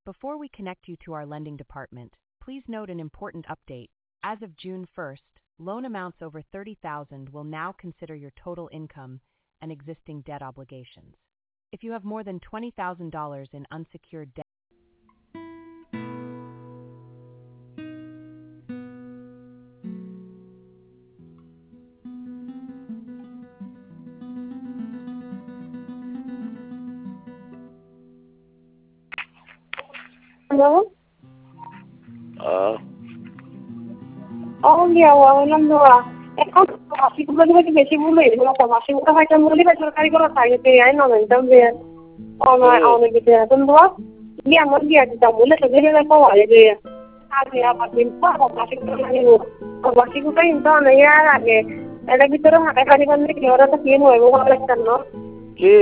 Before we connect you to our lending department, please note an important update. As of June 1st, loan amounts over $30,000 will now consider your total income and existing debt obligations. If you have more than $20,000 in unsecured debt, Hello? Uh, Oh, yeah, well, এখন মাসিকগুলো হয়তো বেশি ভুল হয়ে গেল মাসিকটা হয়তো মূল্য সরকারি কোনো থাকে আই না জানতাম যে অনেক কিছু এখন তো ইয়ে আমার গিয়ে দিতাম বলে তো গেলে না পাওয়া যে আগে আবার দিন মাসিকটা লাগিব মাসিকটা কিন্তু অনেক আর আগে এটা ভিতরে হাঁটা খালি করলে কি ওরা তো কি হইব ভালো লাগতাম না কি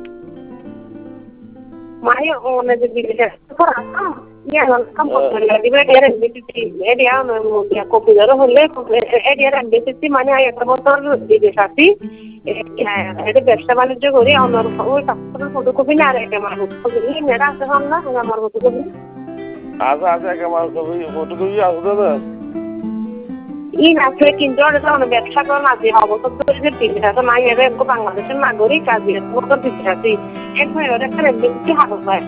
মাই অনেক বিদেশে ইয়া কাম করতে দিবে এর বিদেশি এরিয়া মানে কপিদার হলে এরিয়ার বিদেশি মানে একটা বছর বিদেশ আসি এটা ব্যবসা বাণিজ্য করি আমার ওই পাসপোর্টের ফটোকপি না রেখে আমার ফটোকপি মেয়েরা আছে না আমার ফটোকপি আছে আমার ছবি ফটোকপি আছে না আছে কিন্তু ওটা অনেক ব্যবসা করেন আছে অবসর যে বিদেশ আছে না এর একটু বাংলাদেশের নাগরিক আছে মতো বিদেশ আছে একবার ওরা একটা বেশি হাত পায়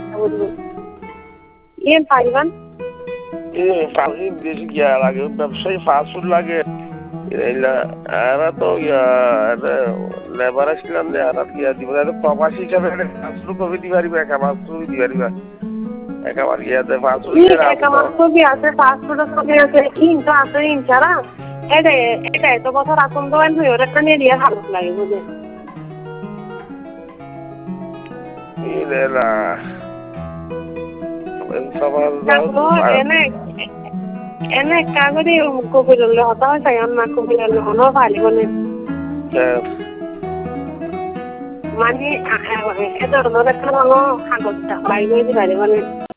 Ian Taliban? ফাঁসি বেশি গিয়া লাগে ব্যবসায়ী ফাস্টফুড লাগে এরা তো লেবার আসলাম এরা গিয়া দিব প্রবাসী হিসাবে ফাস্টফুড কবি দি পারিবা একামার ছবি দি পারিবা একামার গিয়াতে ফাস্টফুড একামার ছবি আছে ফাস্টফুডের ছবি আছে কিন্তু আছে ইনচারা এটা এত বছর আসন দেওয়ান হয়ে ওরা একটা নিয়ে দিয়ে ভালো লাগে বুঝে এনে কাগজে কবিরলে হতা হয় তাই না কবিরলে হনো ভালো বলে মানে এ ধরনের একটা হলো কাগজটা বাইরে বাইরে মানে